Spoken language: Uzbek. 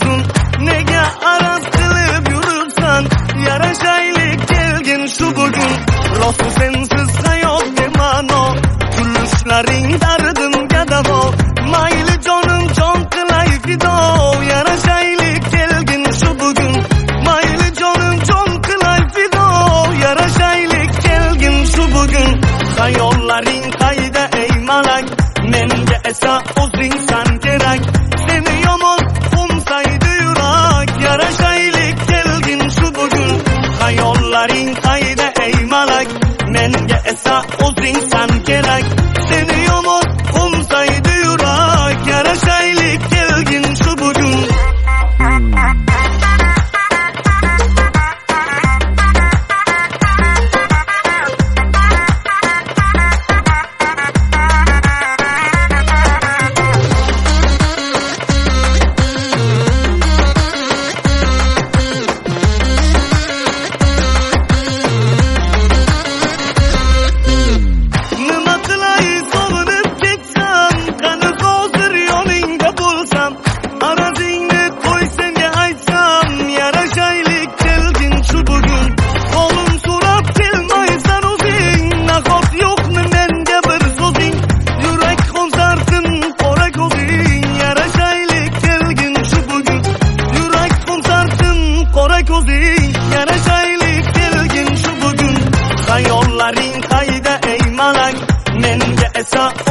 uzun. Nega araz qilib yuribsan, yarashaylik kelgin shu bugun. Rosti sensiz hayot bema'no, kulishlaring dardimga davo. Mayli jonim jon qilay fido, yarashaylik kelgin shu bugun. Mayli jonim jon qilay fido, yarashaylik kelgin shu bugun. Hayollaring qayda ey malak, menga esa o'zingsan kerak. Seni yomon qo'msaydi yurak, yarashaylik kelgin shu bugun. Hayollaring qayda ey malak, menga esa o'zingsan kerak. Seni yomon qo'msaydi yurak, yarashaylik kelgin shu bugun. Yarashaylik kelgin shu bugun. Hayollaring qayda ey malak, menga esa